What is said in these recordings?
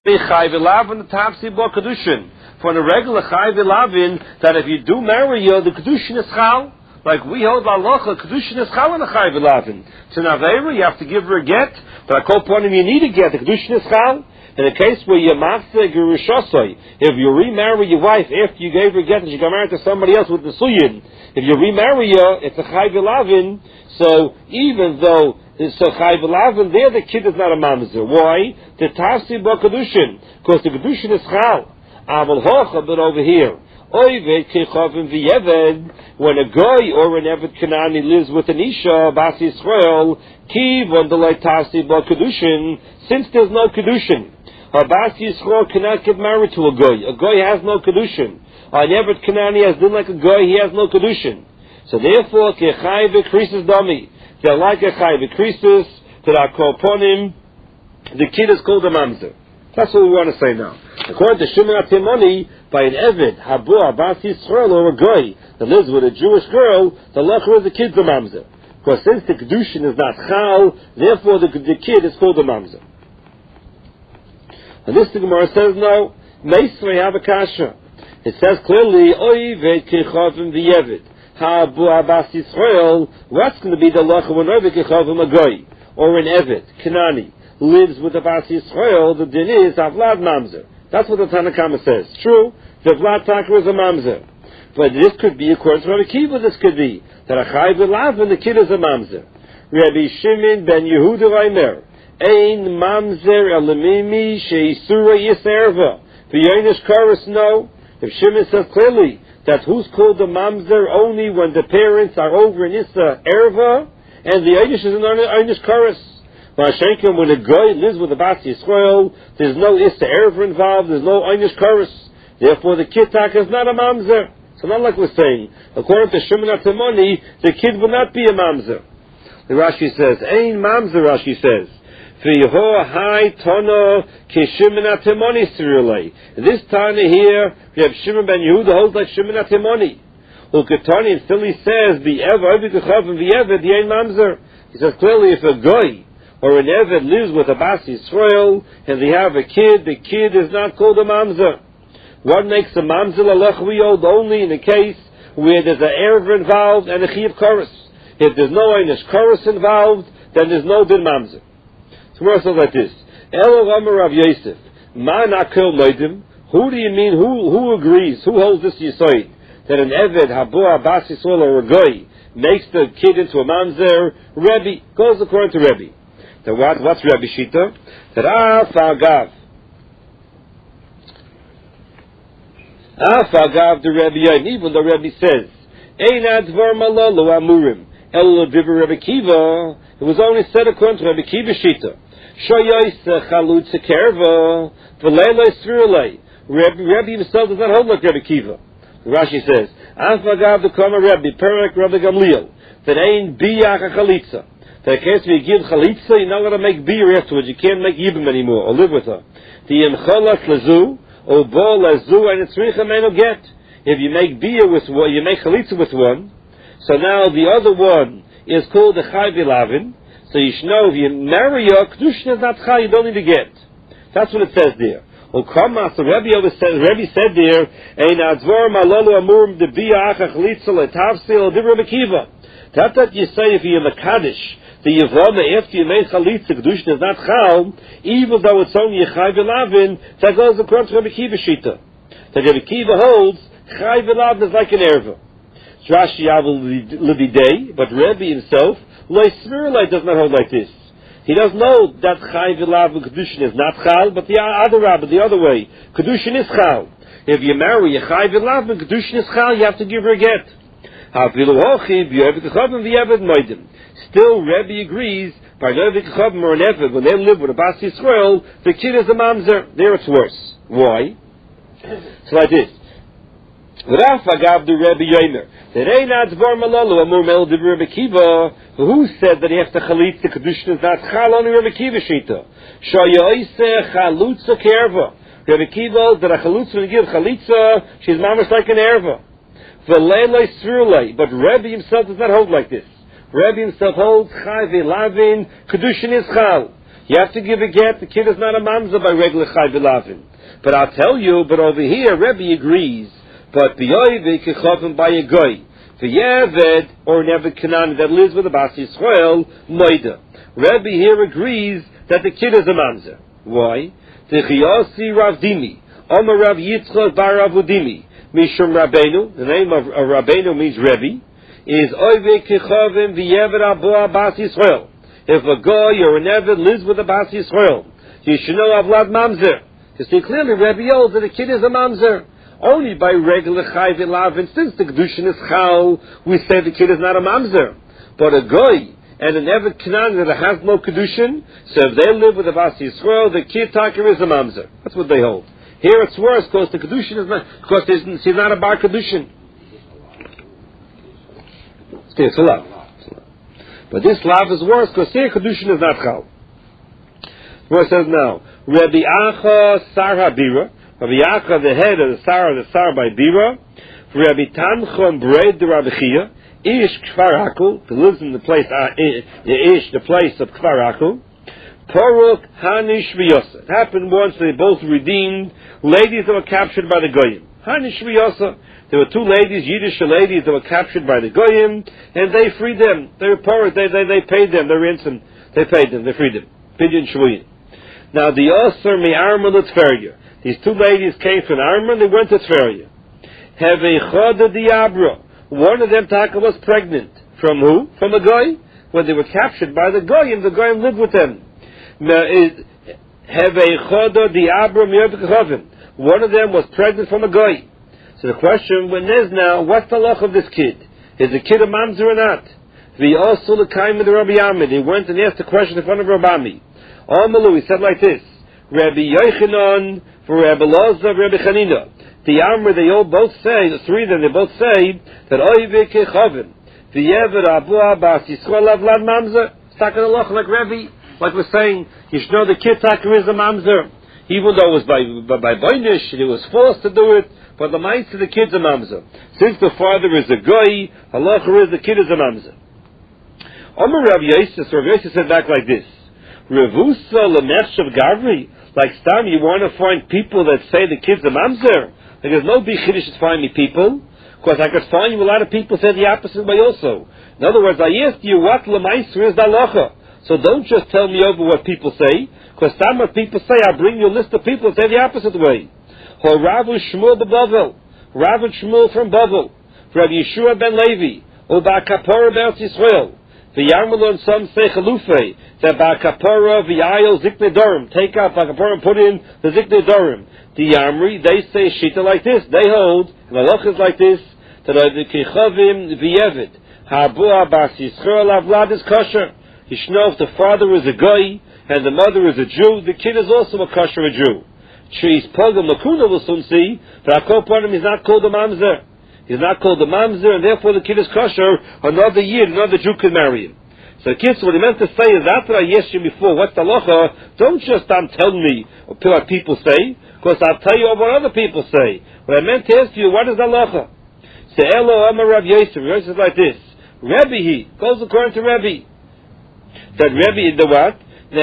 Chai v'lavin the tapsi bo kedushin. For the regular chai v'lavin, that if you do marry her, the kedushin is chal. Like we hold halacha, kedushin is chal in the chai v'lavin. To Navera, you have to give her a get, but I call upon him, you need a get. The kedushin is chal. In a case where you mafse gerushosoi, if you remarry your wife after you gave her a get and she got married to somebody else with the suyin, if you remarry her, it's a chai v'lavin. So even though so chai v'lavin, there the kid is not a mamzer. Why? The tafsi bo kedushin, because the kedushin is chal. Aval hocha, but over here, oived kechavim v'yeved, when a guy or an eved Kanani lives with an isha bas Yisrael, kiv on the light tafsi bo kedushin, since there's no kedushin, a bas Yisrael cannot get married to a guy. A guy has no kedushin. An eved Kanani has done like a guy, he has no kedushin. So therefore, kechai v'krisis dami. They're like a chai v'krisis that are called upon him. The kid is called a mamzer. That's what we want to say now. According to Shimon HaTimoni, by an eved, habu abas Yisrael, or a goy that lives with a Jewish girl, the lacher is the kid's a mamzer. Because since the kedushin is not chal, therefore the kid is called a mamzer. And this the Gemara says no. Meisrei have a kasha. It says clearly, oived kechavim v'yeved. Habu Abbas Yisrael, what's going to be the lacha when Eved Kechavim a goy or an Eved Kanani lives with Abbas Yisrael? The din is Avlad Mamzer. That's what the Tanakama says. True, the Vlad Taka is a Mamzer, but this could be according to Rabbi Kiva. This could be that a Chai v'lav and the kid is a Mamzer. Rabbi Shimon ben Yehuda Reimer, Ein Mamzer Elamimi Sheisura Yiserva. The Yoinish Chorus no. If Shimon says clearly that who's called the mamzer only when the parents are over in Issa Erva, and the Einish is an Einish Chorus. When a guy lives with a Bas Yisrael, there's no Issa Erva involved, there's no Einish Chorus. Therefore the Kitak is not a mamzer. So not like we're saying, according to Shimon HaTimoni, the kid will not be a mamzer. The Rashi says, Ein mamzer, Rashi says. This Tana here, we have Shimon ben Yehuda holds like Shimon HaTimoni. Uketani, and still he says, the Eved, the Ein Mamzer. He says clearly, if a guy or an Eved lives with a Bas Yisrael and they have a kid, the kid is not called a Mamzer. What makes a Mamzer Lalech we hold only in a case where there's an Erev involved and a Chiv Chorus. If there's no Einish Chorus involved, then there's no Din Mamzer. So we're also like this. Elo Rama Rav Yosef, Ma Nakel Moedim. Who do you mean? Who agrees? Who holds this Yisoid? That an Eved, Habu Abbas Yisrael, or a Goy makes the kid into a Mamzer? Rebbe goes according to Rebbe. That what's Rebbe Shita? That Afagav the Rebbe, even the Rebbe says, Ein Advar Malalo Amurim, El Diver Rebbe Kiva. It was only said according to Rebbe Kiva Shita. Shoyos Chalutza Kerva, V'leilei Svirulei. Rebbe himself does not hold like Rebbe Kiva. Rashi says, Afagav the Kama Rebbe, Perek Rebbe Gamliel, that ain't Biyach a Chalitza. That in case we give Chalitza, you're not going to make beer afterwards. You can't make Yibam anymore, or live with her. The Yemcholas Lezu, or Bo Lezu, and it's Richa Meno Get. If you make beer with one, you make Chalitza with one, so now the other one is called the Chai V'lavin. So you should know if you marry her, Kedushin is not Chai, you don't need to get. That's what it says there. Okama, so Rebbe said there, Ein Advar Malolu Amurim de Bia Acha Chalitza Letavsil Div Rebbe Kiva. That you say if you're Makadish, the Yevama after you made Chalitza, Kedushin is not Chal, even though it's only a Chai V'lavin, that goes according to Rebbe Kiva Shita. That Rebbe Kiva holds, Chai V'lavin is like an erva. Rashi Yavel Libidei, but Rebbe himself, Loi Smirlai does not hold like this. He doesn't know that Chai V'lav Kedushin is not Chal, but the other Rabbi, the other way, Kedushin is Chal. If you marry a Chai V'lav Kedushin is Chal, you have to give her a get. Still, Rebbe agrees, by Rebbe Kechavim or an Eved, when they live with a Bas Yisrael, the kid is a Mamzer. There it's worse. Why? It's like this. Raf Agav the Rebbe Yomer. There ain't Advar Malalu Amur Mel de Rebbe Kiva. Who said that after Chalitza Kedushin is not Chal on Rebbe Kiva Shita? Shoyoise Chalutza Kerva. Rebbe Kiva that a Chalutza will give Chalitza, she's mamash like an erva. V'leilei Svirulei. But Rebbe himself does not hold like this. Rebbe himself holds Chai V'lavin Kedushin is Chal. You have to give a get. The kid is not a mamzer by regular chai v'lavin. But I'll tell you, but over here, Rebbe agrees. But b'yoyve kechavim by a goy. V'yeved, or Nevid Canaan that lives with a Bas Yisrael, moida. Rebbe here agrees that the kid is a mamzer. Why? T'chiyasi Rav Dimi. Omer Rav Yitzchak bar Rav Udimi. Mishum Rabbeinu, the name of Rabbeinu means Rebbe, is Oive Kechavim V'yeved Aboa Bas Yisrael. If a guy or an Eved lives with a Bas Yisrael, you should know Avlad Mamzer. You see, clearly Rebbe holds that the kid is a Mamzer. Only by regular Chai V'Lavin, since the Kedushin is Chal, we say the kid is not a Mamzer. But a guy and an Eved Canaan that has no Kedushin, so if they live with a Bas Yisrael, the kid Taker is a Mamzer. That's what they hold. Here it's worse, because the Kedushin is not, because he's not a Bar Kedushin. It's a lot. But this lav is worse because here Kedushin is not Chal. The verse says now, Rabbi Acha Sar HaBira, Rabbi Acha the head of the Sar by Bira, Rabbi Tanchon Breid the Rabbi Chia, Ish Kfar Akul, who lives in the place, the place of Kfar Akul, Poruk Hanish V'Yosa. It happened once they both redeemed ladies that were captured by the Goyim. Hanish V'Yosa. There were two ladies, Yiddish ladies, that were captured by the Goyim, and they freed them. They were poor, they paid them, their ransom. They paid them, they freed them. Pidyon Shvuyin. Now the Osir Me'arma L'Tferya. These two ladies came from Arma and they went to Tferya. Hevechoda Diabra. One of them, Taka, was pregnant. From who? From a Goy. When they were captured by the Goyim lived with them. Hevechoda Diabra Me'arma. One of them was pregnant from a Goy. So the question is now, what's the luck of this kid? Is the kid a mamzer or not? He also the kaim of the Rabbi Yamid. He went and asked the question in front of Rabbi Ami. Amalu, he said like this: Rabbi Yochanan for Rabbi Loza, Rabbi Chanina. The Amr, they all both say, the three of them, they both say that Oive Kechavim, the Yever Abu Abbas Yisrael Avlad Mamzer. Taken a luck like Rabbi, like we're saying, you should know the kid taker is a mamzer, even though it was by Boinish, and he was forced to do it. But the might to the kid's a mamzer. Since the father is a goy, halacha is the kid is a mamzer. Omer Rav Yosef, Rav Yosef said back like this: Revusa lemechshav gavri. Like Stam, you want to find people that say the kid's a mamzer. Like there's no big chiddush to find me people, because I could find you a lot of people say the opposite way also. In other words, I asked you what lemaiser is the halacha. So don't just tell me over what people say, because Stam, what people say, I'll bring you a list of people that say the opposite way. Rav Shmuel b'Bavel, Rav Shmuel from Bavel, Rav Yeshua ben Levi, or Ba'Kapora Be'Eretz Yisrael. The Yarmul and some say Chalufei that Ba'Kapora v'Yayel Ziknei Dorim, take out Ba'Kapora and put in the Ziknei Dorim. The Yamri, they say Shita like this. They hold and the Loch is like this that the Kechavim v'Yevid Ha'Bua Bas Yisrael Avlad is kosher. Yishno, if the father is a Goy and the mother is a Jew, the kid is also a kosher Jew. She's Pogam Lakuna will soon see, but Akol Ponim is not called a mamzer. He's not called a mamzer, and therefore the kid is kosher. Another year, another Jew can marry him. So kids, what he meant to say is after I asked you before, what's the halacha? Don't just tell me what people say, because I'll tell you what other people say. What I meant to ask you, what is the halacha? Say Elo Amar Rav Yosef. Rav Yosef is like this: Rebbe he goes according to Rebbe. That Rebbe is the what?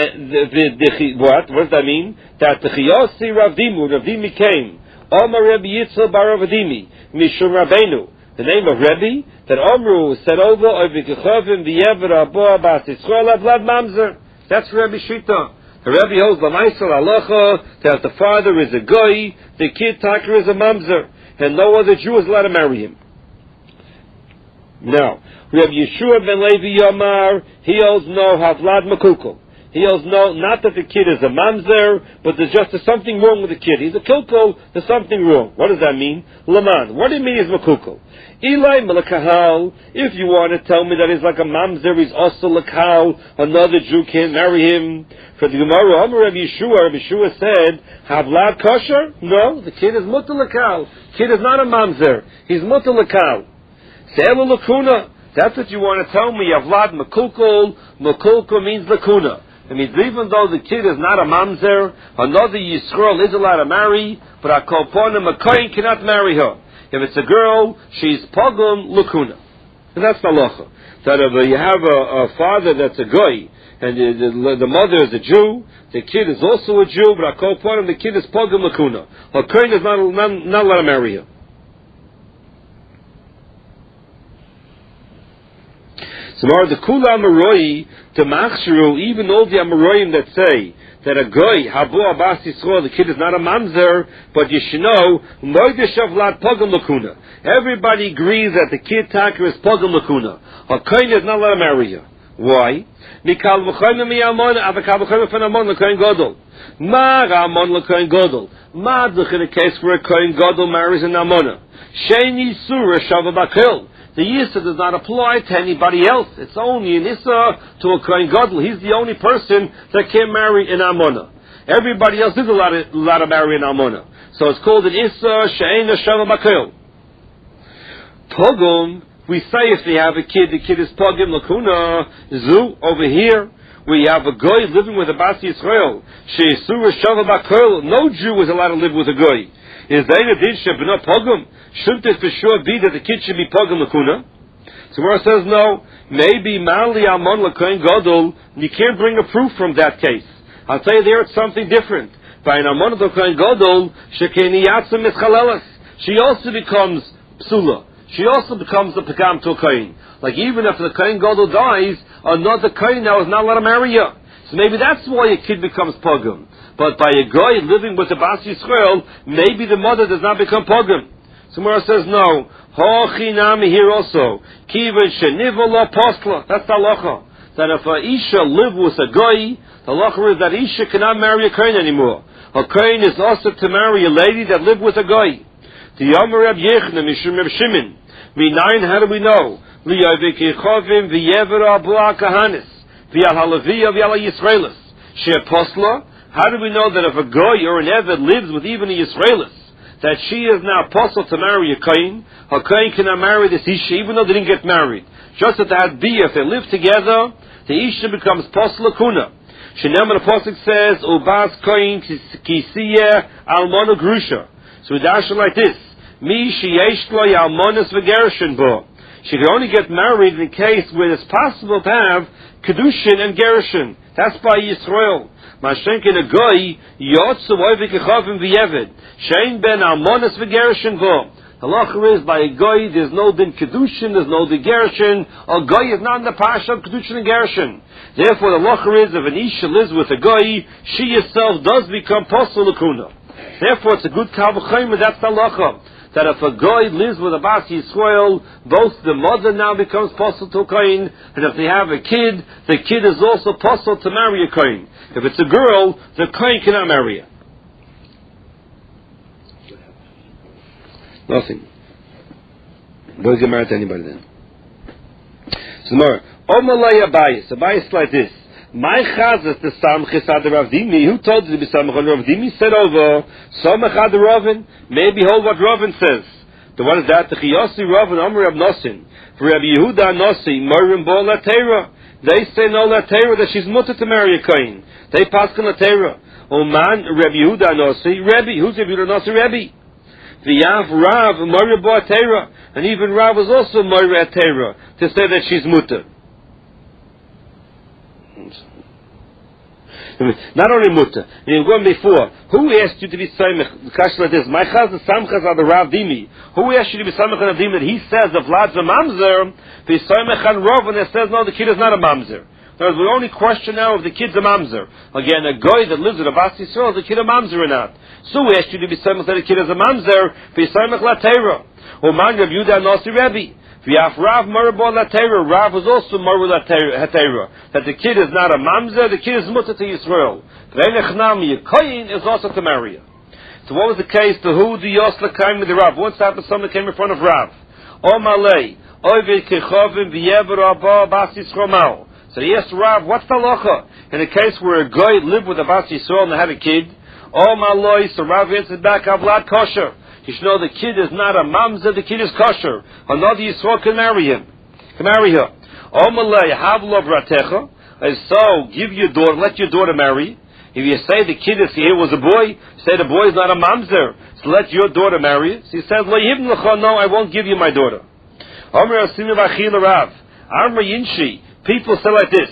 What does that mean? That the Chiyosi Rav Dimi came. Omar Rebbe Yitzchak bar Rav Dimi, Mishum Rabbeinu. The name of Rebbe, that Omru said over, Oivikechavim v'yever aboa bas Yisrael avlad mamzer. That's Rebbe Shita. The Rebbe holds the Maisel Halacha, that the father is a goy, the kid taker is a mamzer, and no other Jew is allowed to marry him. Now, Rebbe Yeshua ben Levi Yomar, he holds no havlad makukul. He holds no, not that the kid is a mamzer, but there's something wrong with the kid. He's a kilkul, there's something wrong. What does that mean? Laman. What do you mean he's makukul? Eli Melakahal, if you want to tell me that he's like a mamzer, he's also lakal, another Jew can't marry him. For the Gemara, Rabbi Yeshua said, havlad kosher? No, the kid is mutar lakal. Kid is not a mamzer. He's mutar lakal. Se'elu lakuna. That's what you want to tell me. Havlad makukul. Makukul means lakuna. It means even though the kid is not a mamzer, another Yisrael is allowed to marry, but a kolponim, a kohen cannot marry her. If it's a girl, she's pogum lukuna. And that's the halacha. That if you have a father that's a goy, and the mother is a Jew, the kid is also a Jew, but Akol Ponim, the kid is Pogam Lakuna. Her Kohen is not allowed to marry her. So the Kula Amaroi, the Machshru, even all the Amaroim that say that a Goy, Habu Abbas Yisrael, the kid is not a Mamzer, but you should know, Moideshav Lat Pogam Lakuna. Everybody agrees that the kid Taka is Pogam Lakuna. Her Kohen is not allowed to marry her. Why? Mikal V'choyim Miyamon, Avakal V'choyim Fenamon L'Kohen Gadol. Ma Ramon L'Kohen Gadol. Ma Duch in a case where a Kohen Gadol marries an Amona. Sheini Surah Shava Bakil. The Yisa does not apply to anybody else. It's only an Issa to a Kohen Gadol. He's the only person that can marry an Amona. Everybody else is allowed to marry an Amona. So it's called an Issa Sheina Shava Bakil. Pogum, we say if they have a kid, the kid is Pogim Lakuna. Zu, over here, we have a Goy living with a Bas Yisrael. Sheisura Shava Bakil. No Jew is allowed to live with a Goy. Is they the din shebna Pogum? Shouldn't it for sure be that the kid should be Pogam Lakuna? So where it says no, maybe Mali Amon L'Kohen Gadol, you can't bring a proof from that case. I'll tell you there it's something different. By an Amon L'Kohen Gadol, Shekeni Yatzim Mischalelas, she also becomes Psula. She also becomes the Pagam to a Kohen. Like even if the Kohen Gadol dies, another Kohen now is not allowed to marry her. So maybe that's why a kid becomes Pogam. But by a guy living with the Bas Yisrael, maybe the mother does not become Pogam. Somewhere says no. Hochinami here also. Kiva shenivola postla. That's the halacha. That if a isha live with a guy, the halacha is that isha cannot marry a kohen anymore. A kohen is also to marry a lady that lived with a guy. The Yomer Reb Yechna Mishum Reb Shimon. Minayin, how do we know? Liyavikichovim v'yevera bua kahanis v'yal halaviyah v'yal Yisraelis. She postla. How do we know that if a guy or an eved lives with even a Yisraelis, that she is now apostle to marry a Kohen? Her Kohen cannot marry this Isha, even though they didn't get married. Just that they had Bia, if they live together, the Isha becomes Apostle Lakuna. Shenem the Apostle says, Ubas Kohen Kisiyeh Almona Grusha. So we dash it like this. Mi Sheyesh Lo Yalmonas V'Gerushin Bo. She can only get married in a case where it's possible to have Kedushin and Gerushin. That's by Yisrael. Mashenkin a goy yotzu oivik echavim v'yeved shein ben almonas v'gerushin vo. The halacha is by a goy there's no din kedushin, there's no din gerushin. A goy is not in the pasha of kedushin and gerushin. Therefore, the halacha is if an isha lives with a goy, she herself does become posel lakuna. Therefore, it's a good kal v'chayim. That's the halacha. That if a goy lives with a Bas Yisrael, both the mother now becomes posel to a kohen, and if they have a kid, the kid is also posel to marry a kohen. If it's a girl, the kohen cannot marry her. Nothing. Don't get married to anybody then. So more. Omalay Abayis. Abayis is like this. My chazas the samchis ad Rav Dimi. Who told you to be samach on Rav Dimi? Said over samach ad Ravin. Maybe hold what Ravin says. The what is that? The Chiyasi Ravin Amr Rav Nosin. For Rabbi Yehuda Nosi Morim Bo Latera. They say no Latera that she's mutter to marry a kohen. They pass on Latera. Oman Rabbi Yehuda Nosi Rebbe. Who's Rabbi Yehuda Nosi Rebbe? V'yav Rav Morim Bo Atera. And even Rav was also Morim Atera to say that she's mutter. Not only mutter. You've gone before. Who asked you to be samech? The question like this. My chaz the samchas are the Rav Dimi. Who asked you to be samech on a Dimi that he says of Vlad's a mamzer? Be samech on Rav and it says no, the kid is not a mamzer. There's the only question now if the kid's a mamzer. Again, a guy that lives with a Bas Yisrael, is the kid a mamzer or not? So who asked you to be samech that the kid is a mamzer? Be samech latera. Or man Rav Yudah Nasi Rebbe. V'yaf Rav Marabon Latera. Rav was also Marabon Latera. That the kid is not a mamzer, the kid is mutter to Yisrael. V'enechnami, a kohen is also to marry her. So what was the case? The who the Yosla came with the Rav. Once happened, someone came in front of Rav. O Malay, Ovid Kechovim V'yever Abba Bas Yisrael. So he asked Rav, what's the halacha? In a case where a guy lived with a Bas Yisrael and had a kid. O Malay, so Rav answered back, Avlad kosher. You should know the kid is not a mamzer, the kid is kosher. Another Yisrael can marry him. Can marry her. Omalei havlo bratecha. So give your daughter, let your daughter marry. If you say the kid is here was a boy, say the boy is not a mamzer, so let your daughter marry. So he says, no, I won't give you my daughter. Amr Asinu Vachil Rav. Amr Yinshi. People say like this.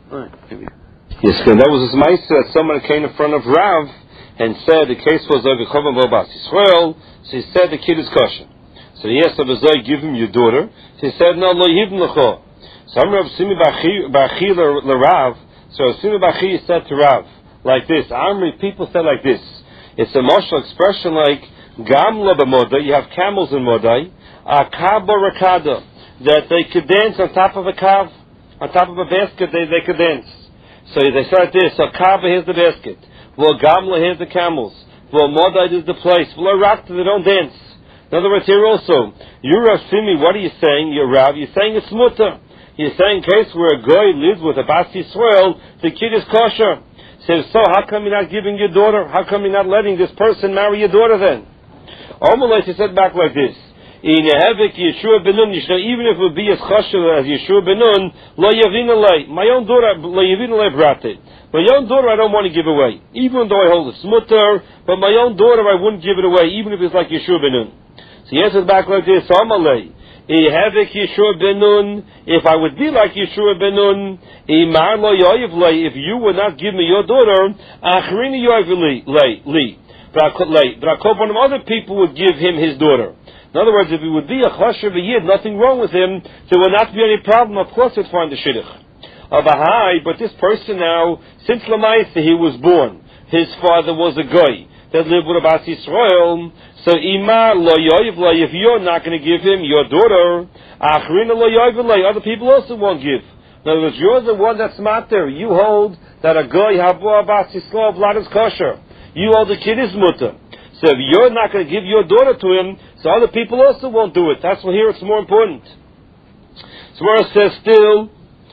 Right, maybe. Yes, that was his ma'isa that someone came in front of Rav and said the case was over Chovan Bas Yisrael. So he said the kid is kosher. So he asked Abazai, give him your daughter. So he said, no, lo yibn l'cho. So Rav Simi Bachi l'Rav. So Rav Simi Bachi said to Rav like this. Amri, people said like this. It's a martial expression like Gam lo b'modai. You have camels in Modai. Akaba rakada, that they could dance on top of a kav, on top of a basket. They could dance. So they start this. So Kaaba, here's the basket. Well, Gamla, here's the camels. Well, Modai is the place. Well, Rakta, they don't dance. In other words, here also, you Rav Simi, what are you saying? You're Rav. You're saying it's mutter. You're saying in case where a guy lives with a Bas Yisrael, the kid is kosher. Says, so how come you're not giving your daughter? How come you're not letting this person marry your daughter then? Omelette, he said back like this. Even if it would be as chashuv as Yeshua ben Nun, lo yavin alei. My own daughter, lo yavin alei brate. My own daughter, I don't want to give away, even though I hold a smutter. But my own daughter, I wouldn't give it away, even if it's like Yeshua ben Nun. So he answers back like this: Amalei, Yeshua ben Nun. If I would be like Yeshua ben Nun, imar lo yoyev lei. If you would not give me your daughter, achrini yoyev li. But other people would give him his daughter. In other words, if he would be a chashuv yid, nothing wrong with him, there would not be any problem. Of course, he'd find the shidduch. But this person now, since Lamaisa he was born, his father was a goy that lived with a Bas Yisrael. So Ima lo yoyev lo, if you're not going to give him your daughter, achrina lo yoyev lo, other people also won't give. In other words, you're the one that's matter. You hold that a goy habu Bas Yisrael blood is kosher. You hold the kid is mutter. So if you're not going to give your daughter to him, so other people also won't do it. That's what here it's more important. So where it says still,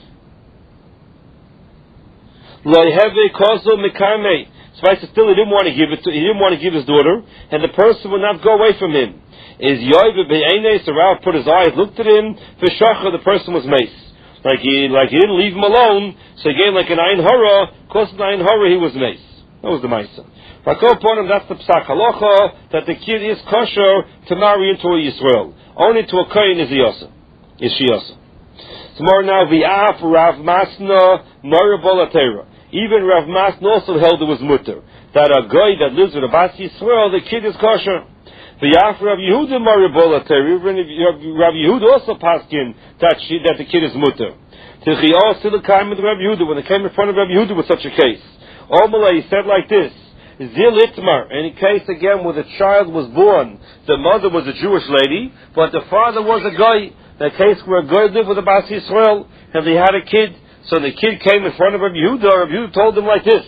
lo yeheve koso mikarmei. So I said still he didn't want to give it to, he didn't want to give his daughter, and the person would not go away from him. Is yoyve be'enei, so Rav put his eyes, looked at him, v'shacha, the person was mace. Like he didn't leave him alone, so again like an ayin hara, cause an ayin hara he was mace. That was the ma'isa. Upon him, that's the psak halacha, that the kid is kosher to marry into a Yisrael. Only to a kohen is she yasa. So more now, v'af Rav Masna maribol atera. Even Rav Masna also held it was mutter, that a guy that lives with a Bas Yisrael, the kid is kosher. V'af Rav Yehuda maribol atera. Rav Yehuda also passed in that the kid is mutter. Till he also came with Rav Yehuda, when they came in front of Rav Yehuda with such a case. Omalei, he said like this: Zil Itmar, in a case again where the child was born, the mother was a Jewish lady, but the father was a guy. The case where a guy lived with a Bas Yisrael, and they had a kid, so the kid came in front of Rabbi Yehuda. Rabbi Yehuda told him like this: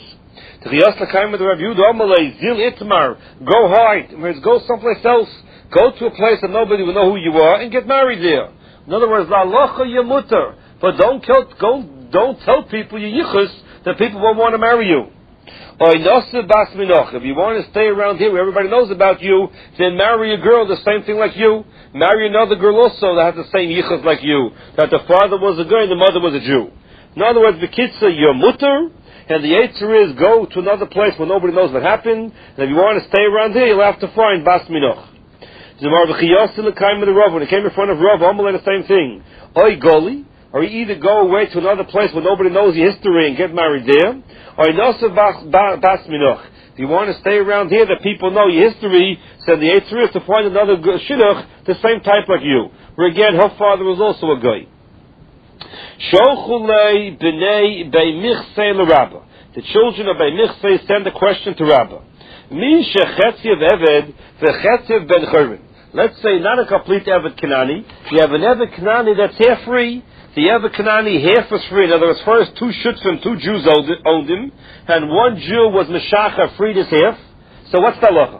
Zil Itmar, go hide, go someplace else, go to a place that nobody will know who you are, and get married there. In other words, la locha yemuter, but don't tell people you yichus that people won't want to marry you. If you want to stay around here where everybody knows about you, then marry a girl the same thing like you. Marry another girl also that has the same yichus like you, that the father was a girl and the mother was a Jew. In other words, the kitzah, you're mutter, and the answer is go to another place where nobody knows what happened, and if you want to stay around here, you'll have to find bas minoch. When it came in front of Rav, Amalei the same thing. Oy goli, or you either go away to another place where nobody knows your history and get married there, or bas minoch. If you want to stay around here that people know your history, so the answer is to find another shidduch, the same type like you. Where again, her father was also a guy. Shochulei b'nei beimichsei l'Rabba. The children of Beimichsei send a question to Rabbah. Mi shechetziv eved v'chetziv ben churban. Let's say not a complete Eved Kanani. You have an Eved Kanani that's half free. The Eved Kanani half was free. In other words, first two shutfim, two Jews owned him, and one Jew was Meshacha, freed his half. So what's the halacha?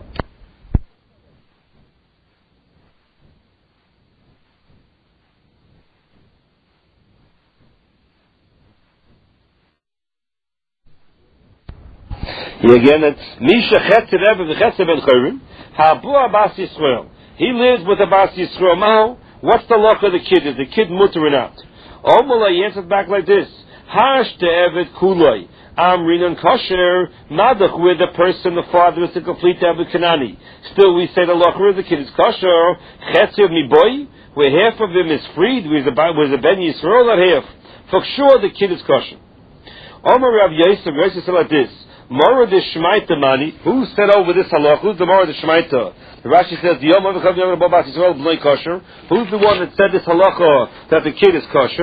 Again, it's Misha Chetziv Eved v'Chetziv ben Churban. Ha'bu Bas Yisrael. He lives with a Bas Yisrael. Now, what's the luck of the kid? Is the kid mutter or not? Omalei answered back like this: Hash te Eved Kuloi. Amrinan kosher madach, where the person, the father, is a complete Eved Kanani. Still, we say the luck where the kid is kosher. Chetziv mi boy, where half of him is freed, with a Ben Yisrael at half. For sure, the kid is kosher. Omer Rav Yosef, Yosef said like this. Mora de Shmaita Mani. Who said over this halacha? Who's the Mora de Shmaita? The Rashi says, Who's the one that said this halacha that the kid is kosher?